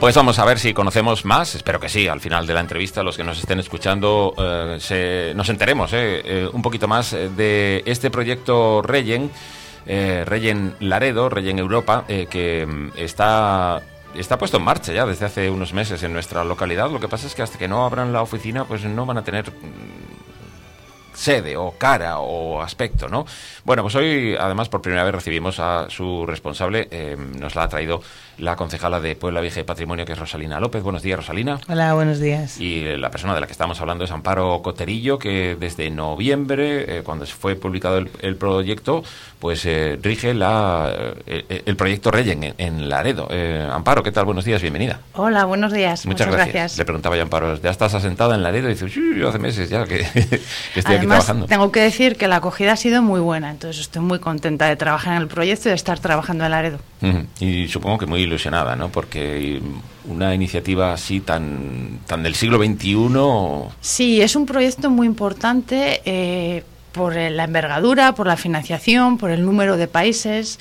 Pues vamos a ver si conocemos más, espero que sí, al final de la entrevista, los que nos estén escuchando, nos enteremos un poquito más de este proyecto Regen, Regen Laredo, Regen Europa, que está puesto en marcha ya desde hace unos meses en nuestra localidad. Lo que pasa es que hasta que no abran la oficina, pues no van a tener sede o cara o aspecto, ¿no? Bueno, pues hoy, además, por primera vez recibimos a su responsable. Nos la ha traído la concejala de Puebla Vieja y Patrimonio, que es Rosalina López. Buenos días, Rosalina. Hola, buenos días. Y la persona de la que estamos hablando es Amparo Coterillo, que desde noviembre, cuando fue publicado el proyecto, pues rige el proyecto Regen en Laredo. Amparo, ¿qué tal? Buenos días, bienvenida. Hola, buenos días. Muchas gracias. Le preguntaba yo a Amparo, ¿ya estás asentada en Laredo? Y dice, sí, hace meses ya que estoy aquí trabajando. Tengo que decir que la acogida ha sido muy buena, entonces estoy muy contenta de trabajar en el proyecto y de estar trabajando en Laredo. Y supongo que muy ilusionada, ¿no? Porque una iniciativa así tan del siglo XXI... Sí, es un proyecto muy importante por la envergadura, por la financiación, por el número de países,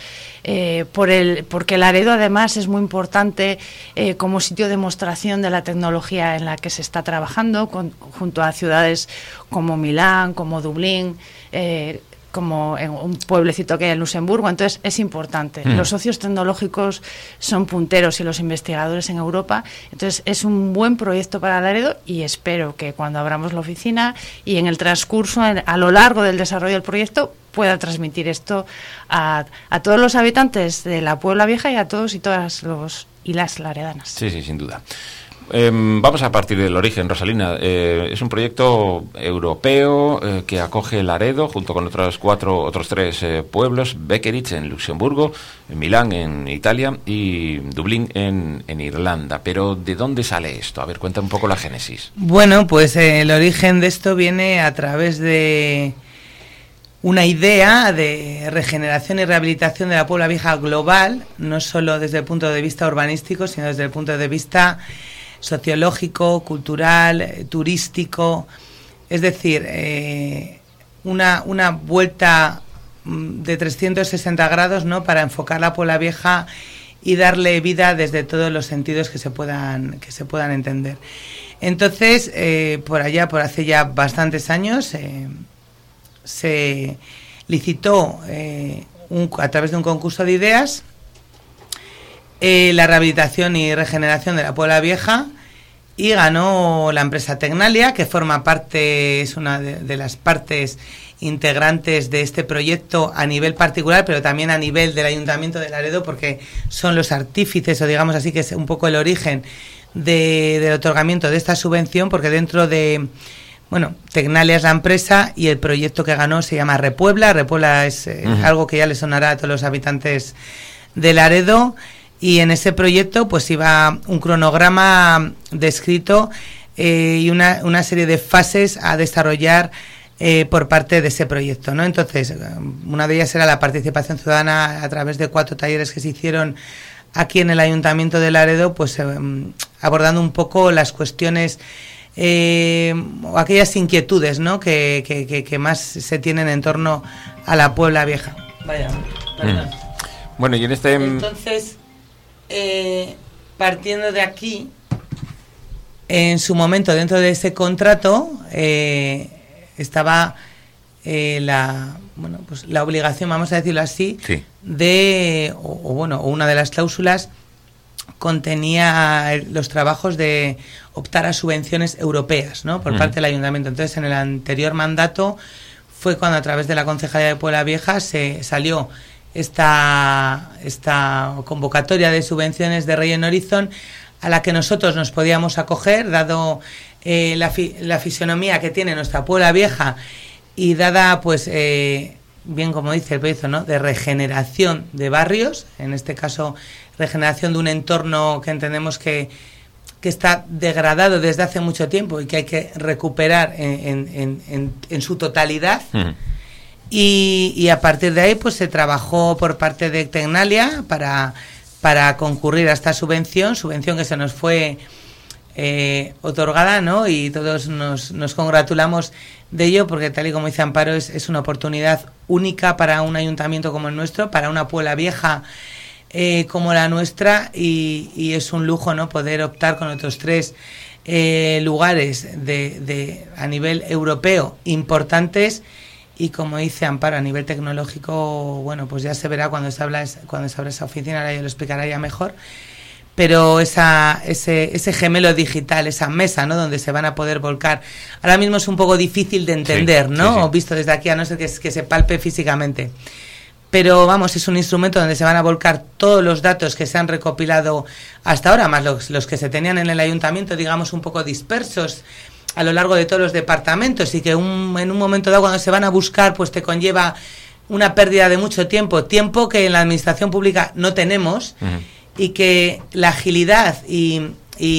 porque Laredo además es muy importante como sitio de demostración de la tecnología en la que se está trabajando, junto a ciudades como Milán, como Dublín, como en un pueblecito que hay en Luxemburgo. Entonces es importante. Los socios tecnológicos son punteros y los investigadores en Europa. Entonces es un buen proyecto para Laredo y espero que cuando abramos la oficina y en el transcurso, a lo largo del desarrollo del proyecto, pueda transmitir esto a todos los habitantes de la Puebla Vieja y a todos y todas las laredanas. Sí, sin duda. Vamos a partir del origen, Rosalina. Es un proyecto europeo que acoge Laredo junto con otros tres pueblos: Beckerich en Luxemburgo, Milán en Italia y Dublín en Irlanda. Pero ¿de dónde sale esto? A ver, cuenta un poco la génesis. Bueno, pues el origen de esto viene a través de una idea de regeneración y rehabilitación de la Puebla Vieja global, no solo desde el punto de vista urbanístico, sino desde el punto de vista sociológico, cultural, turístico. Es decir, una vuelta de 360 grados, ¿no?, para enfocar la Puebla Vieja y darle vida desde todos los sentidos que se puedan entender. Entonces, por hace ya bastantes años, se licitó a través de un concurso de ideas la rehabilitación y regeneración de la Puebla Vieja, y ganó la empresa Tecnalia, que forma parte, es una de las partes integrantes de este proyecto a nivel particular, pero también a nivel del Ayuntamiento de Laredo, porque son los artífices, o digamos así, que es un poco el origen del otorgamiento de esta subvención, porque dentro de... Bueno, Tecnalia es la empresa y el proyecto que ganó se llama Repuebla. Repuebla es algo que ya le sonará a todos los habitantes de Laredo. Y en ese proyecto pues iba un cronograma descrito y una serie de fases a desarrollar por parte de ese proyecto, ¿no? Entonces, una de ellas era la participación ciudadana a través de 4 talleres que se hicieron aquí en el Ayuntamiento de Laredo, pues abordando un poco las cuestiones, aquellas inquietudes, ¿no?, que más se tienen en torno a la Puebla Vieja. Vaya, perdón. Bueno, y en Entonces, partiendo de aquí, en su momento dentro de ese contrato estaba la obligación, vamos a decirlo así, sí, una de las cláusulas contenía los trabajos de optar a subvenciones europeas, ¿no?, por parte del Ayuntamiento. Entonces, en el anterior mandato fue cuando, a través de la Concejalía de Puebla Vieja, se salió esta convocatoria de subvenciones de Regen Horizon, a la que nosotros nos podíamos acoger, dado la fisonomía que tiene nuestra Puebla Vieja y dada, pues, bien como dice el proyecto, ¿no?, de regeneración de barrios, en este caso regeneración de un entorno que entendemos que está degradado desde hace mucho tiempo y que hay que recuperar en su totalidad. Y a partir de ahí pues se trabajó por parte de Tecnalia para concurrir a esta subvención que se nos fue otorgada, ¿no? Y todos nos congratulamos de ello, porque, tal y como dice Amparo, es una oportunidad única para un ayuntamiento como el nuestro, para una Puebla Vieja como la nuestra, y es un lujo, ¿no?, poder optar con otros 3 lugares a nivel europeo importantes. Y como dice Amparo, a nivel tecnológico, bueno, pues ya se verá cuando se abra esa oficina, ahora yo lo explicará ya mejor. Pero ese gemelo digital, esa mesa, ¿no?, donde se van a poder volcar, ahora mismo es un poco difícil de entender, ¿no? Sí. Visto desde aquí, a no ser que se palpe físicamente. Pero vamos, es un instrumento donde se van a volcar todos los datos que se han recopilado hasta ahora, más los que se tenían en el ayuntamiento, digamos, un poco dispersos a lo largo de todos los departamentos, y que en un momento dado, cuando se van a buscar, pues te conlleva una pérdida de mucho tiempo que en la administración pública no tenemos. Y que la agilidad y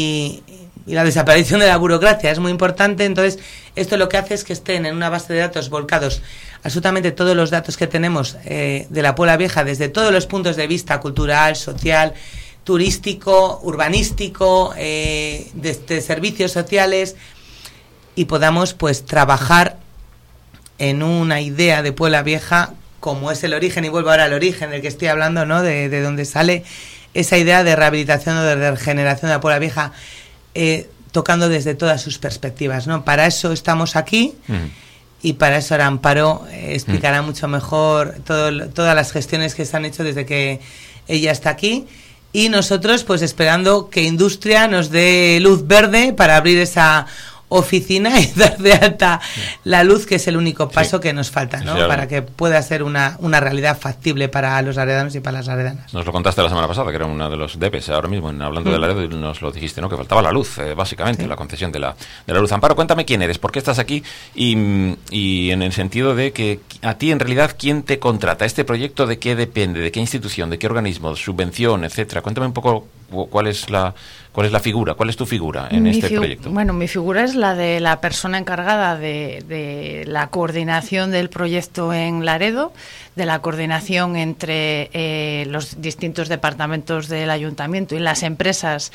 la desaparición de la burocracia es muy importante. Entonces, esto lo que hace es que estén en una base de datos volcados absolutamente todos los datos que tenemos de la Puebla Vieja, desde todos los puntos de vista: cultural, social, turístico, urbanístico, de servicios sociales, y podamos pues trabajar en una idea de Puebla Vieja como es el origen, y vuelvo ahora al origen del que estoy hablando, ¿no?, de donde sale esa idea de rehabilitación o de regeneración de la Puebla Vieja, tocando desde todas sus perspectivas, ¿no? Para eso estamos aquí, y para eso ahora Amparo explicará mucho mejor todas las gestiones que se han hecho desde que ella está aquí, y nosotros pues esperando que Industria nos dé luz verde para abrir esa oficina y dar de alta la luz, que es el único paso que nos falta, ¿no? Para que pueda ser una realidad factible para los laredanos y para las laredanas. Nos lo contaste la semana pasada, que era uno de los debes ahora mismo, hablando de Laredo, y nos lo dijiste, ¿no?, que faltaba la luz, básicamente, la concesión de la luz. Amparo, cuéntame quién eres, por qué estás aquí, y en el sentido de que a ti, en realidad, ¿quién te contrata? ¿Este proyecto de qué depende? ¿De qué institución? ¿De qué organismo? ¿Subvención? Etcétera. Cuéntame un poco cuál es la figura, cuál es tu figura en este proyecto. Bueno, mi figura es la de la persona encargada de la coordinación del proyecto en Laredo, de la coordinación entre los distintos departamentos del ayuntamiento y las empresas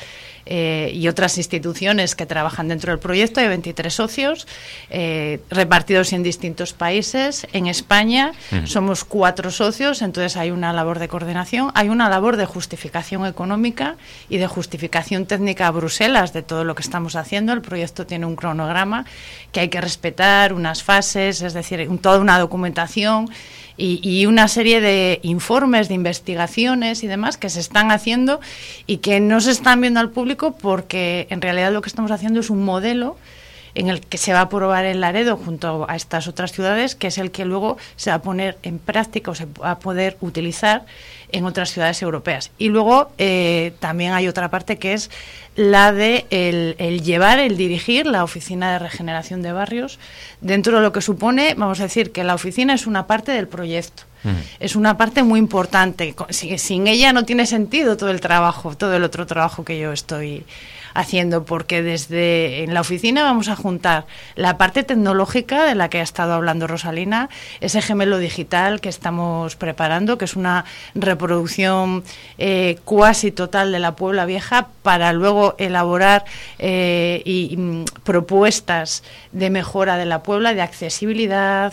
y otras instituciones que trabajan dentro del proyecto. Hay 23 socios repartidos en distintos países. En España somos 4 socios, entonces hay una labor de coordinación, hay una labor de justificación económica y de justificación técnica a Bruselas de todo lo que estamos haciendo. El proyecto tiene un cronograma que hay que respetar, unas fases, es decir, toda una documentación y una serie de informes, de investigaciones y demás que se están haciendo y que no se están viendo al público, porque en realidad lo que estamos haciendo es un modelo en el que se va a probar en Laredo junto a estas otras ciudades, que es el que luego se va a poner en práctica o se va a poder utilizar en otras ciudades europeas. Y luego también hay otra parte, que es la de el llevar, el dirigir la Oficina de Regeneración de Barrios, dentro de lo que supone, vamos a decir, que la oficina es una parte del proyecto. Es una parte muy importante. Sin ella no tiene sentido todo el trabajo, todo el otro trabajo que yo estoy haciendo, porque desde en la oficina vamos a juntar la parte tecnológica de la que ha estado hablando Rosalina, ese gemelo digital que estamos preparando, que es una reproducción cuasi total de la Puebla Vieja, para luego elaborar propuestas de mejora de la Puebla, de accesibilidad,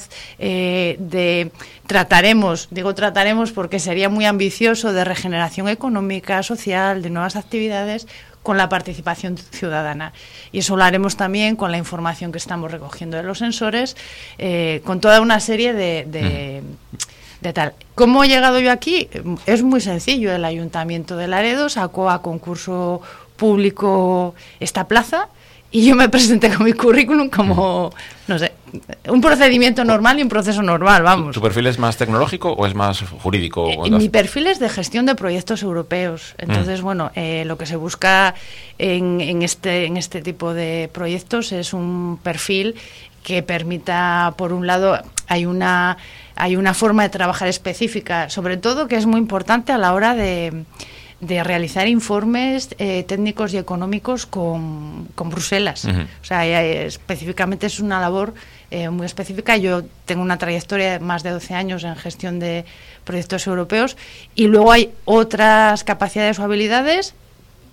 trataremos porque sería muy ambicioso, de regeneración económica, social, de nuevas actividades, con la participación ciudadana. Y eso lo haremos también con la información que estamos recogiendo de los sensores, con toda una serie de tal. ¿Cómo he llegado yo aquí? Es muy sencillo. El Ayuntamiento de Laredo sacó a concurso público esta plaza y yo me presenté con mi currículum como, no sé, un procedimiento normal y un proceso normal, vamos. ¿Tu perfil es más tecnológico o es más jurídico? Mi perfil es de gestión de proyectos europeos. Entonces, bueno, lo que se busca en este tipo de proyectos es un perfil que permita, por un lado, hay una forma de trabajar específica, sobre todo, que es muy importante a la hora de realizar informes técnicos y económicos con Bruselas. O sea, específicamente es una labor muy específica. Yo tengo una trayectoria de más de 12 años en gestión de proyectos europeos, y luego hay otras capacidades o habilidades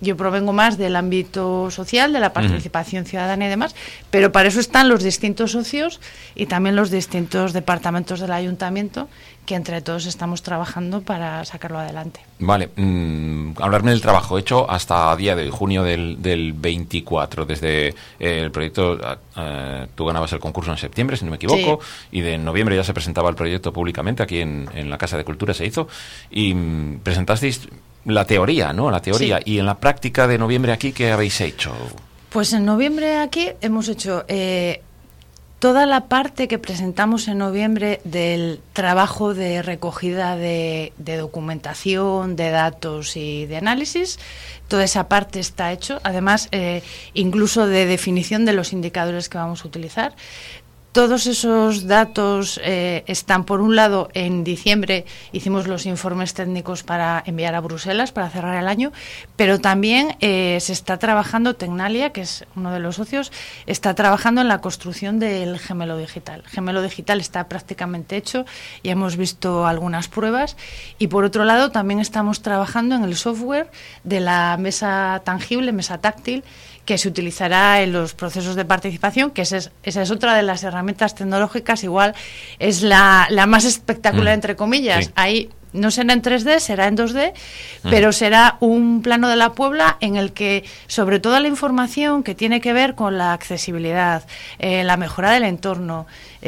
yo provengo más del ámbito social, de la participación ciudadana y demás, pero para eso están los distintos socios y también los distintos departamentos del ayuntamiento, que entre todos estamos trabajando para sacarlo adelante. Vale, hablarme del trabajo hecho hasta día de hoy, junio del 24, desde el proyecto, tú ganabas el concurso en septiembre, si no me equivoco, y de noviembre ya se presentaba el proyecto públicamente, aquí en la Casa de Cultura se hizo, y presentasteis la teoría, ¿no? La teoría. Sí. Y en la práctica de noviembre aquí, ¿qué habéis hecho? Pues en noviembre aquí hemos hecho toda la parte que presentamos en noviembre del trabajo de recogida de documentación, de datos y de análisis. Toda esa parte está hecho. Además, incluso de definición de los indicadores que vamos a utilizar. Todos esos datos están, por un lado, en diciembre hicimos los informes técnicos para enviar a Bruselas para cerrar el año, pero también se está trabajando, Tecnalia, que es uno de los socios, está trabajando en la construcción del gemelo digital. El gemelo digital está prácticamente hecho, ya hemos visto algunas pruebas, y por otro lado también estamos trabajando en el software de la mesa tangible, mesa táctil, que se utilizará en los procesos de participación, que esa es otra de las herramientas tecnológicas, igual es la más espectacular, entre comillas. Sí. Ahí no será en 3D, será en 2D, pero será un plano de la Puebla en el que, sobre toda la información que tiene que ver con la accesibilidad, la mejora del entorno,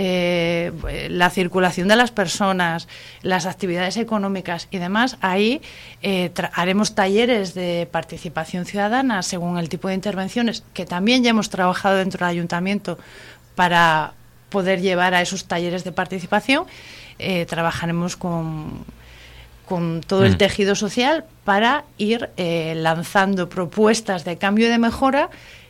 la circulación de las personas, las actividades económicas y demás, ahí haremos talleres de participación ciudadana según el tipo de intervenciones, que también ya hemos trabajado dentro del ayuntamiento para poder llevar a esos talleres de participación. Trabajaremos con todo el tejido social para ir lanzando propuestas de cambio y de mejora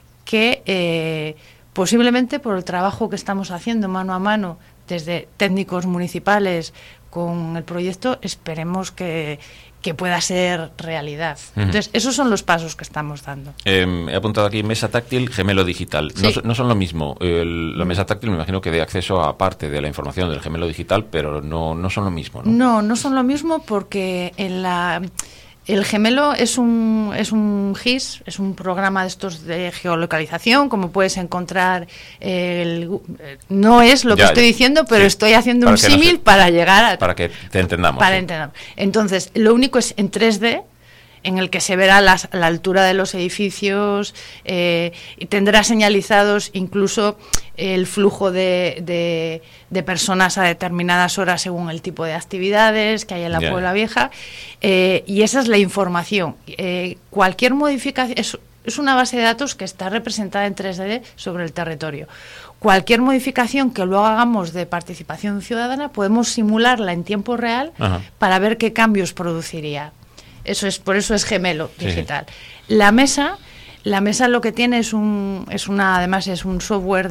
que posiblemente por el trabajo que estamos haciendo mano a mano desde técnicos municipales con el proyecto, esperemos que pueda ser realidad. Entonces, esos son los pasos que estamos dando. He apuntado aquí mesa táctil, gemelo digital. Sí. No son lo mismo. La mesa táctil me imagino que dé acceso a parte de la información del gemelo digital, pero no son lo mismo, ¿no? No son lo mismo porque el gemelo es un GIS, es un programa de estos de geolocalización, como puedes encontrar. No es lo que estoy diciendo, pero estoy haciendo un símil para llegar a... Para que te entendamos. Para entender. Entonces, lo único es en 3D, en el que se verá la altura de los edificios, y tendrá señalizados incluso el flujo de personas a determinadas horas según el tipo de actividades que hay en la Puebla Vieja, y esa es la información. Cualquier modificación es una base de datos que está representada en 3D sobre el territorio. Cualquier modificación que luego hagamos de participación ciudadana podemos simularla en tiempo real para ver qué cambios produciría. Por eso es gemelo digital. Sí. La mesa lo que tiene además es un software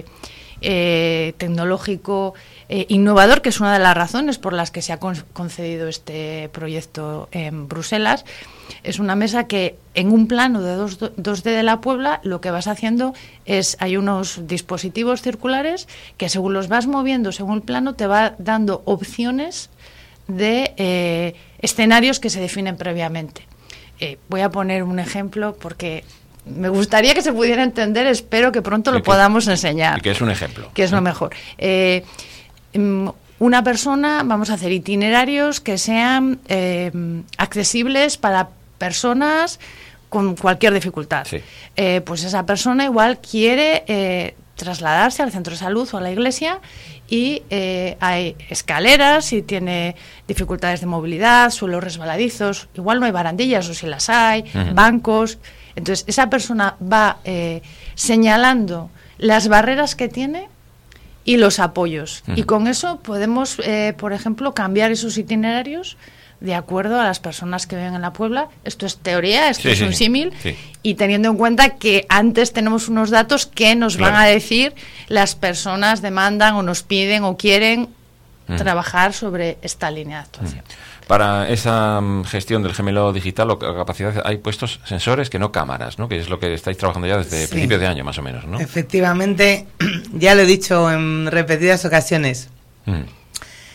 tecnológico innovador, que es una de las razones por las que se ha concedido este proyecto en Bruselas. Es una mesa que en un plano de 2D de la Puebla lo que vas haciendo hay unos dispositivos circulares que según los vas moviendo, según el plano, te va dando opciones de escenarios que se definen previamente. Voy a poner un ejemplo porque me gustaría que se pudiera entender, espero que pronto lo podamos enseñar. ¿Y qué es un ejemplo? Que es lo mejor. Una persona, vamos a hacer itinerarios que sean accesibles para personas con cualquier dificultad. Sí. Pues esa persona igual quiere trasladarse al centro de salud o a la iglesia y hay escaleras, si tiene dificultades de movilidad, suelos resbaladizos, igual no hay barandillas o si las hay, bancos. Entonces esa persona va señalando las barreras que tiene y los apoyos. Y con eso podemos, por ejemplo, cambiar esos itinerarios de acuerdo a las personas que viven en la Puebla. Esto es teoría, esto es un símil, y teniendo en cuenta que antes tenemos unos datos que nos van a decir las personas demandan o nos piden o quieren trabajar sobre esta línea de actuación. Para esa gestión del gemelo digital o capacidad hay puestos sensores que no cámaras, ¿no? Que es lo que estáis trabajando ya desde principios de año más o menos, ¿no? Efectivamente, ya lo he dicho en repetidas ocasiones.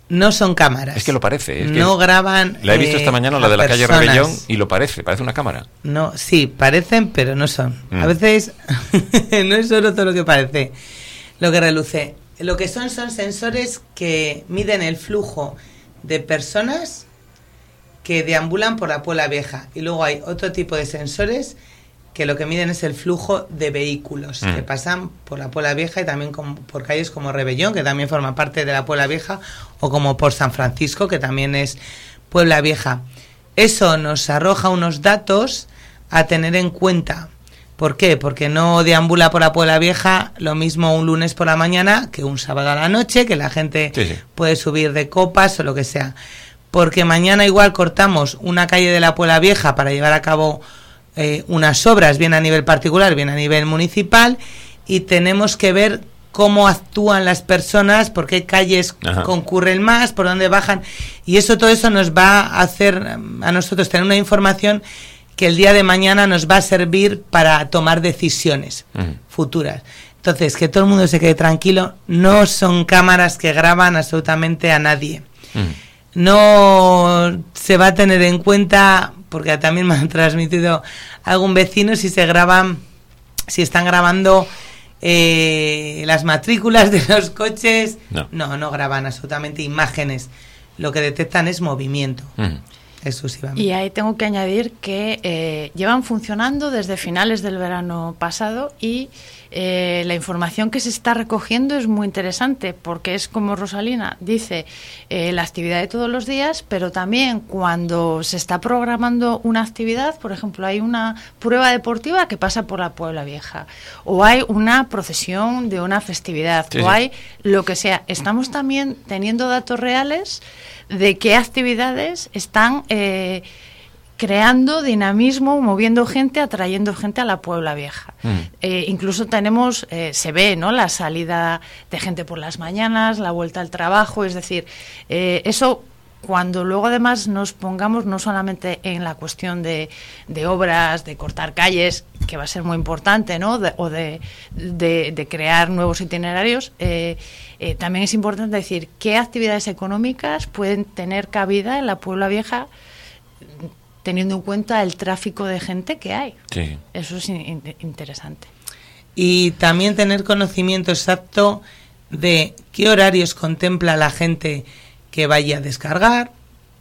No son cámaras. Es que lo parece. Es no que graban. La he visto esta mañana, la de la personas. calle Rebellón, y lo parece una cámara. No, sí, parecen, pero no son. A veces no es solo todo lo que parece, lo que reluce. Lo que son sensores que miden el flujo de personas que deambulan por la Puebla Vieja. Y luego hay otro tipo de sensores que lo que miden es el flujo de vehículos que pasan por la Puebla Vieja y también por calles como Rebellón, que también forma parte de la Puebla Vieja, o como por San Francisco, que también es Puebla Vieja. Eso nos arroja unos datos a tener en cuenta. ¿Por qué? Porque no deambula por la Puebla Vieja lo mismo un lunes por la mañana que un sábado a la noche, que la gente puede subir de copas o lo que sea. Porque mañana igual cortamos una calle de la Puebla Vieja para llevar a cabo unas obras, bien a nivel particular, bien a nivel municipal, y tenemos que ver cómo actúan las personas, por qué calles concurren más, por dónde bajan, y todo eso nos va a hacer a nosotros tener una información que el día de mañana nos va a servir para tomar decisiones futuras. Entonces, que todo el mundo se quede tranquilo, no son cámaras que graban absolutamente a nadie. No se va a tener en cuenta, porque también me han transmitido algún vecino, si están grabando las matrículas de los coches. No graban absolutamente imágenes. Lo que detectan es movimiento. Exclusivamente. Y ahí tengo que añadir que llevan funcionando desde finales del verano pasado y la información que se está recogiendo es muy interesante, porque es como Rosalina dice, la actividad de todos los días, pero también cuando se está programando una actividad, por ejemplo, hay una prueba deportiva que pasa por la Puebla Vieja, o hay una procesión de una festividad, o hay lo que sea. Estamos también teniendo datos reales de qué actividades están creando dinamismo, moviendo gente, atrayendo gente a la Puebla Vieja. Incluso tenemos, se ve, ¿no?, la salida de gente por las mañanas, la vuelta al trabajo, es decir, eso cuando luego además nos pongamos no solamente en la cuestión de obras, de cortar calles, que va a ser muy importante, ¿no?, de crear nuevos itinerarios, también es importante decir qué actividades económicas pueden tener cabida en la Puebla Vieja teniendo en cuenta el tráfico de gente que hay. Sí. Eso es interesante. Y también tener conocimiento exacto de qué horarios contempla la gente que vaya a descargar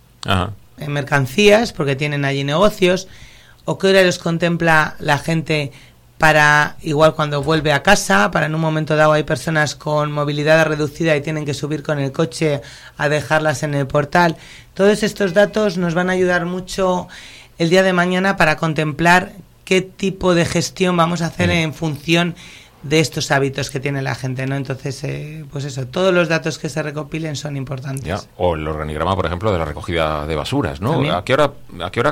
en mercancías, porque tienen allí negocios, o qué horarios contempla la gente para, igual cuando vuelve a casa, para en un momento dado hay personas con movilidad reducida y tienen que subir con el coche a dejarlas en el portal. Todos estos datos nos van a ayudar mucho el día de mañana para contemplar qué tipo de gestión vamos a hacer en función de estos hábitos que tiene la gente, ¿no? Entonces, pues eso, todos los datos que se recopilen son importantes. Ya. O el organigrama, por ejemplo, de la recogida de basuras, ¿no? ¿También? ¿A qué hora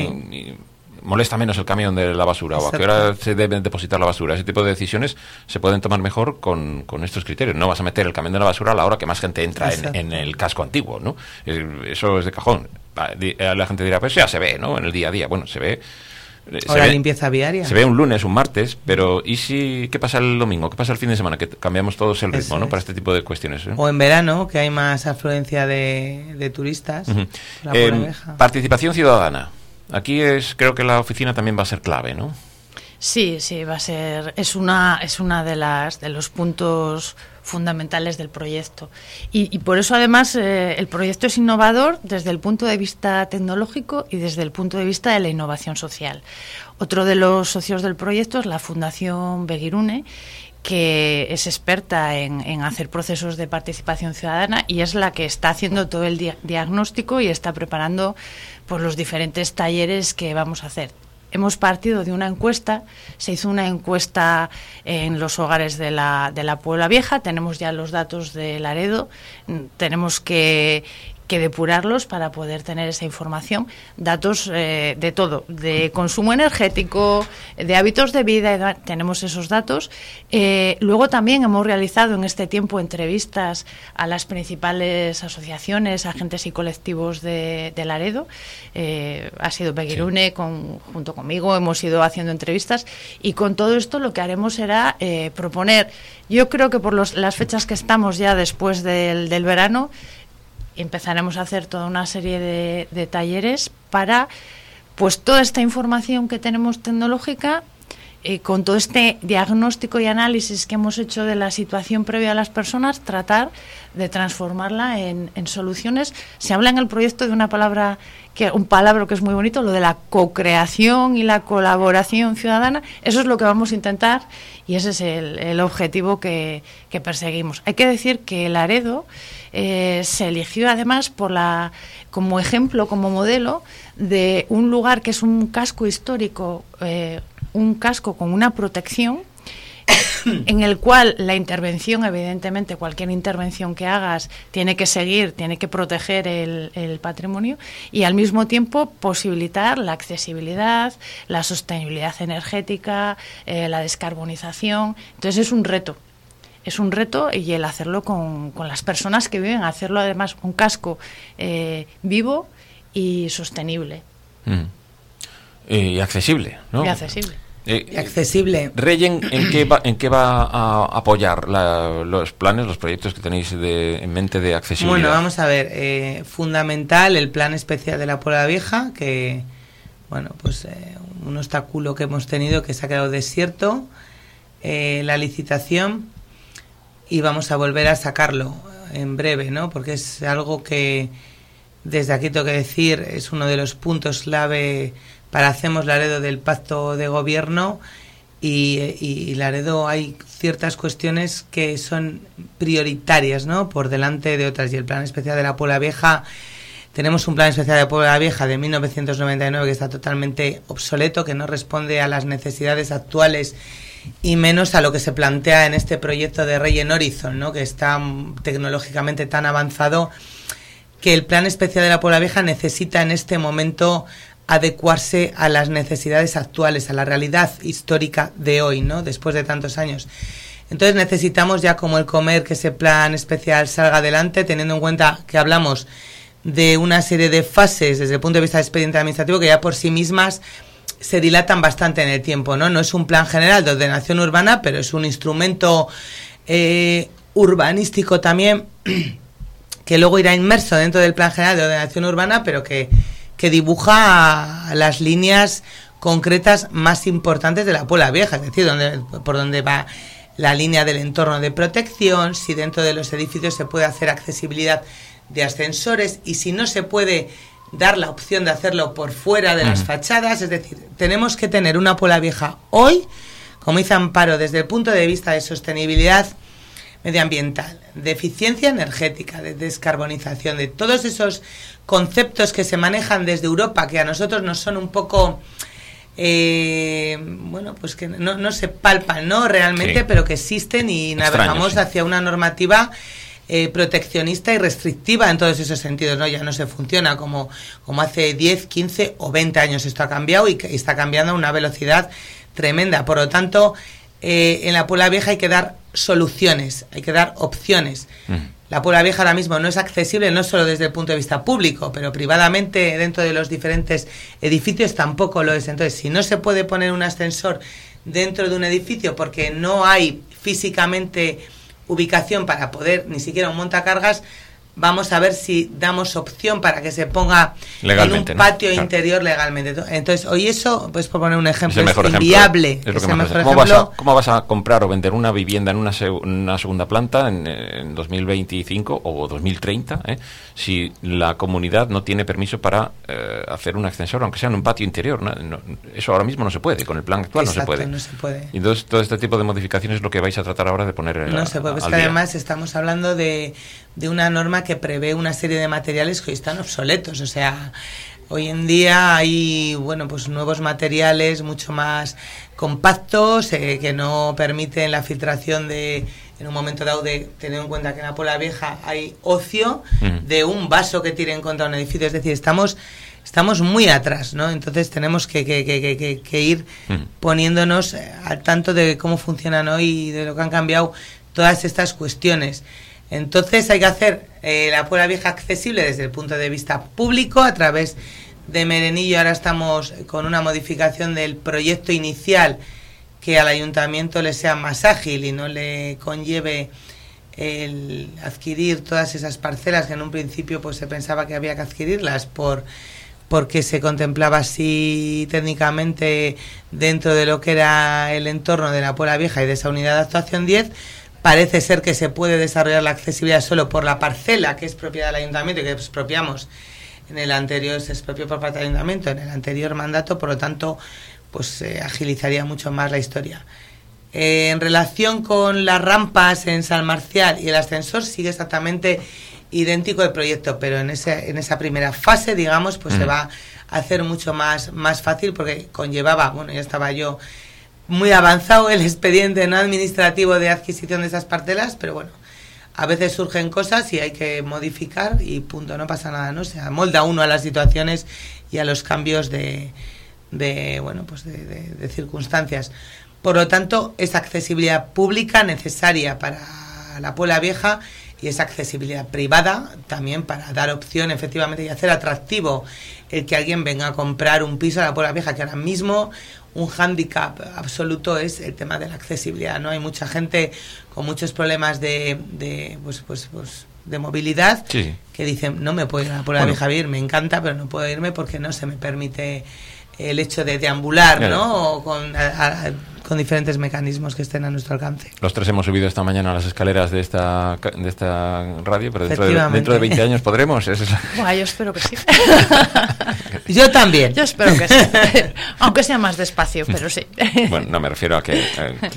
molesta menos el camión de la basura? Exacto. ¿O a qué hora se debe depositar la basura? Ese tipo de decisiones se pueden tomar mejor con estos criterios. No vas a meter el camión de la basura a la hora que más gente entra en el casco antiguo, ¿no? Eso es de cajón. La gente dirá, pues ya se ve, ¿no?, en el día a día. Bueno, se ve. O la limpieza viaria. Se ve un lunes, un martes, pero ¿y si qué pasa el domingo? ¿Qué pasa el fin de semana? Que cambiamos todos el ritmo, ¿no?, para este tipo de cuestiones. O en verano, que hay más afluencia de turistas. Participación ciudadana. Aquí creo que la oficina también va a ser clave, ¿no? Sí, va a ser, es una de los puntos fundamentales del proyecto. Y por eso además el proyecto es innovador desde el punto de vista tecnológico y desde el punto de vista de la innovación social. Otro de los socios del proyecto es la Fundación Begirune, que es experta en hacer procesos de participación ciudadana y es la que está haciendo todo el diagnóstico y está preparando pues los diferentes talleres que vamos a hacer. Hemos partido de una encuesta, se hizo una encuesta en los hogares de la Puebla Vieja, tenemos ya los datos de Laredo, tenemos que depurarlos para poder tener esa información, datos de todo, de consumo energético, de hábitos de vida, tenemos esos datos. Luego también hemos realizado en este tiempo entrevistas a las principales asociaciones, agentes y colectivos de Laredo. Ha sido Begirune junto conmigo, hemos ido haciendo entrevistas y con todo esto lo que haremos será proponer, yo creo que por las fechas que estamos ya después del verano, empezaremos a hacer toda una serie de talleres para, pues, toda esta información que tenemos tecnológica, con todo este diagnóstico y análisis que hemos hecho de la situación previa a las personas, tratar de transformarla en soluciones. Se habla en el proyecto de un palabra que es muy bonito, lo de la co-creación y la colaboración ciudadana. Eso es lo que vamos a intentar y ese es el objetivo que perseguimos. Hay que decir que Laredo se eligió además como ejemplo, como modelo de un lugar que es un casco histórico, un casco con una protección en el cual la intervención, evidentemente, cualquier intervención que hagas tiene que proteger el patrimonio y al mismo tiempo posibilitar la accesibilidad, la sostenibilidad energética, la descarbonización. Entonces es un reto y el hacerlo con las personas que viven, hacerlo además un casco vivo y sostenible. Y accesible, ¿no? Y accesible. Y accesible. Reyen, ¿en qué va a apoyar los planes, los proyectos que tenéis en mente de accesibilidad? Bueno, vamos a ver, fundamental el plan especial de la Puebla Vieja, que, bueno, pues un obstáculo que hemos tenido que se ha quedado desierto, la licitación, y vamos a volver a sacarlo en breve, ¿no? Porque es algo que desde aquí tengo que decir, es uno de los puntos clave para Hacemos Laredo del pacto de gobierno y Laredo hay ciertas cuestiones que son prioritarias, ¿no? Por delante de otras, y el plan especial de la Puebla Vieja, tenemos un plan especial de la Puebla Vieja de 1999 que está totalmente obsoleto, que no responde a las necesidades actuales y menos a lo que se plantea en este proyecto de Reyen Horizon, ¿no? Que está tecnológicamente tan avanzado que el plan especial de la Puebla Vieja necesita en este momento adecuarse a las necesidades actuales, a la realidad histórica de hoy, ¿no? Después de tantos años. Entonces necesitamos ya como el comer que ese plan especial salga adelante, teniendo en cuenta que hablamos de una serie de fases desde el punto de vista del expediente administrativo que ya por sí mismas se dilatan bastante en el tiempo, ¿no? No es un plan general de ordenación urbana, pero es un instrumento urbanístico también que luego irá inmerso dentro del plan general de ordenación urbana, pero que dibuja las líneas concretas más importantes de la Puebla Vieja, es decir, por dónde va la línea del entorno de protección, si dentro de los edificios se puede hacer accesibilidad de ascensores y si no se puede dar la opción de hacerlo por fuera de las fachadas. Es decir, tenemos que tener una Puebla Vieja hoy, como dice Amparo, desde el punto de vista de sostenibilidad medioambiental, de eficiencia energética, de descarbonización, de todos esos conceptos que se manejan desde Europa, que a nosotros nos son un poco, bueno, pues que no se palpan, ¿no? Realmente, sí, pero que existen y navegamos hacia una normativa proteccionista y restrictiva en todos esos sentidos, ¿no? Ya no se funciona como hace 10, 15 o 20 años. Esto ha cambiado y está cambiando a una velocidad tremenda. Por lo tanto, en la Puebla Vieja hay que dar soluciones, hay que dar opciones. La Puebla Vieja ahora mismo no es accesible, no solo desde el punto de vista público, pero privadamente dentro de los diferentes edificios tampoco lo es. Entonces, si no se puede poner un ascensor dentro de un edificio porque no hay físicamente ubicación para poder ni siquiera un montacargas, vamos a ver si damos opción para que se ponga legalmente, en un patio, ¿no? Interior legalmente. Entonces, hoy eso, pues por poner un ejemplo, es inviable. ¿Cómo vas a comprar o vender una vivienda en una segunda planta en 2025 o 2030 si la comunidad no tiene permiso para hacer un ascensor, aunque sea en un patio interior? Eso ahora mismo no se puede, con el plan actual. Exacto, no se puede. Y entonces todo este tipo de modificaciones es lo que vais a tratar ahora de poner no se puede, pues que además estamos hablando de una norma que prevé una serie de materiales que hoy están obsoletos. O sea, hoy en día hay, bueno, pues nuevos materiales mucho más compactos que no permiten la filtración en un momento dado, de tener en cuenta que en la Puebla Vieja hay ocio de un vaso que tire en contra un edificio. Es decir, estamos muy atrás, ¿no? Entonces tenemos que ir poniéndonos al tanto de cómo funcionan hoy y de lo que han cambiado todas estas cuestiones. Entonces hay que hacer la Puebla Vieja accesible desde el punto de vista público a través de Merenillo. Ahora estamos con una modificación del proyecto inicial que al ayuntamiento le sea más ágil y no le conlleve el adquirir todas esas parcelas que en un principio pues se pensaba que había que adquirirlas porque se contemplaba así técnicamente dentro de lo que era el entorno de la Puebla Vieja y de esa unidad de actuación 10. Parece ser que se puede desarrollar la accesibilidad solo por la parcela que es propiedad del ayuntamiento y que expropiamos en el anterior, se expropió por parte del ayuntamiento en el anterior mandato, por lo tanto pues agilizaría mucho más la historia. En relación con las rampas en San Marcial y el ascensor, sigue exactamente idéntico el proyecto, pero en esa primera fase, digamos, pues se va a hacer mucho más fácil, porque conllevaba, bueno, ya estaba yo muy avanzado el expediente no administrativo de adquisición de esas parcelas, pero bueno, a veces surgen cosas y hay que modificar y punto, no pasa nada, ¿no? Se amolda uno a las situaciones y a los cambios de circunstancias. Por lo tanto, esa accesibilidad pública necesaria para la Puebla Vieja y esa accesibilidad privada también para dar opción efectivamente y hacer atractivo el que alguien venga a comprar un piso a la Puebla Vieja, que ahora mismo un hándicap absoluto es el tema de la accesibilidad, ¿no? Hay mucha gente con muchos problemas de movilidad, sí, que dicen, no me puedo ir a la Puebla Vieja a vivir, me encanta, pero no puedo irme porque no se me permite el hecho de deambular, ¿no? O con diferentes mecanismos que estén a nuestro alcance. Los tres hemos subido esta mañana a las escaleras de esta radio, pero dentro de 20 años podremos. Yo espero que sí. Yo también. Yo espero que sí. Aunque sea más despacio, pero sí. Bueno, no me refiero a que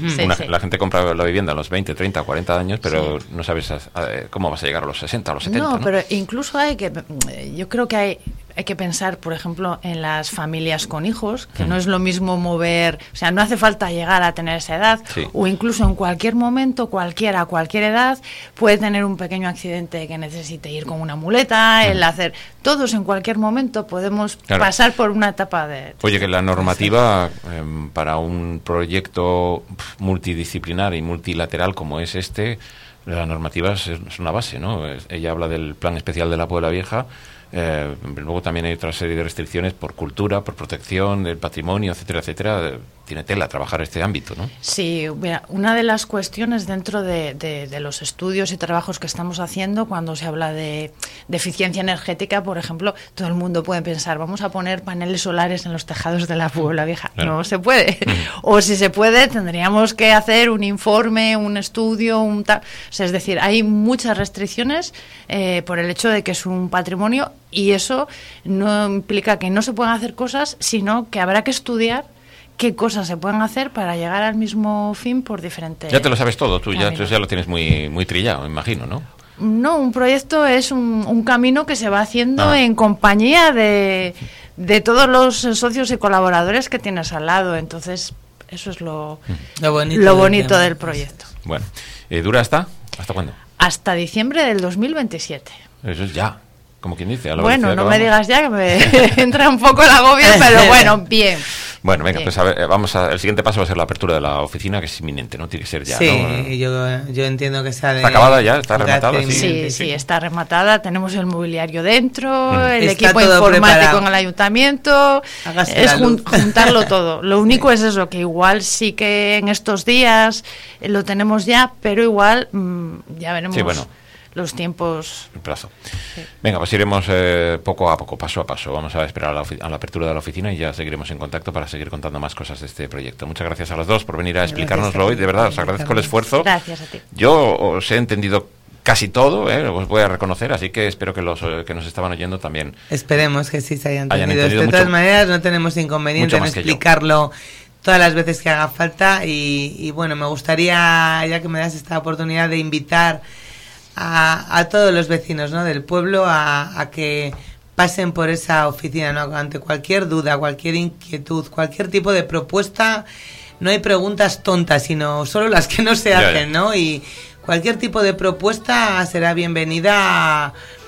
la gente compra la vivienda a los 20, 30, 40 años, pero no sabes cómo vas a llegar a los 60, a los 70. No, pero incluso yo creo que hay que pensar, por ejemplo, en las familias con hijos, que no es lo mismo mover, o sea, no hace falta llegar a tener esa edad, o incluso en cualquier momento, cualquier edad, puede tener un pequeño accidente que necesite ir con una muleta, todos en cualquier momento podemos pasar por una etapa de... Oye, que la normativa para un proyecto multidisciplinar y multilateral como es la normativa es una base, ¿no? Ella habla del Plan Especial de la Puebla Vieja. Luego también hay otra serie de restricciones por cultura, por protección del patrimonio, etcétera, etcétera. Tiene tela trabajar este ámbito, ¿no? Sí, mira, una de las cuestiones dentro de los estudios y trabajos que estamos haciendo, cuando se habla de eficiencia energética, por ejemplo, todo el mundo puede pensar, vamos a poner paneles solares en los tejados de la Puebla Vieja. Claro. No se puede. O si se puede, tendríamos que hacer un informe, un estudio, o sea, es decir, hay muchas restricciones por el hecho de que es un patrimonio, y eso no implica que no se puedan hacer cosas, sino que habrá que estudiar qué cosas se pueden hacer para llegar al mismo fin por diferentes... Ya te lo sabes todo, tú ya lo tienes muy trillado, me imagino, ¿no? No, un proyecto es un camino que se va haciendo en compañía de todos los socios y colaboradores que tienes al lado, entonces eso es lo bonito del proyecto. Bueno, ¿dura ¿hasta cuándo? Hasta diciembre del 2027. Eso es ya. Como quien dice. Bueno, no me digas ya que me entra un poco el agobio, pero bueno, bien. Bueno, venga, pues a ver, el siguiente paso va a ser la apertura de la oficina, que es inminente, ¿no? Tiene que ser ya, sí, ¿no? Yo entiendo que sea ¿Está acabada ya? ¿Está rematada? Sí, está rematada. Tenemos el mobiliario dentro, el equipo informático en el ayuntamiento. Es juntarlo todo. Lo único es eso, que igual sí que en estos días lo tenemos ya, pero igual ya veremos... Sí, bueno. Los tiempos... El plazo. Sí. Venga, pues iremos poco a poco, paso a paso. Vamos a esperar a la apertura de la oficina y ya seguiremos en contacto para seguir contando más cosas de este proyecto. Muchas gracias a los dos por venir a explicárnoslo hoy. De verdad, os agradezco el esfuerzo. Gracias a ti. Yo os he entendido casi todo, os voy a reconocer, así que espero que los que nos estaban oyendo también... Esperemos que sí se hayan entendido. De todas maneras, no tenemos inconveniente en explicarlo todas las veces que haga falta y bueno, me gustaría, ya que me das esta oportunidad, de invitar a todos los vecinos, ¿no?, del pueblo a que pasen por esa oficina, ¿no? Ante cualquier duda, cualquier inquietud, cualquier tipo de propuesta. No hay preguntas tontas, sino solo las que no se hacen, ¿no? Y cualquier tipo de propuesta será bienvenida,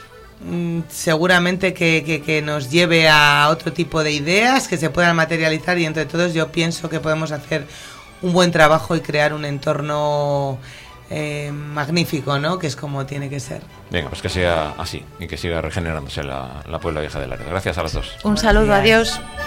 seguramente que nos lleve a otro tipo de ideas que se puedan materializar, y entre todos yo pienso que podemos hacer un buen trabajo y crear un entorno magnífico, ¿no?, que es como tiene que ser. Venga, pues que sea así y que siga regenerándose la Puebla Vieja del Laredo. Gracias a los dos. Un saludo, adiós.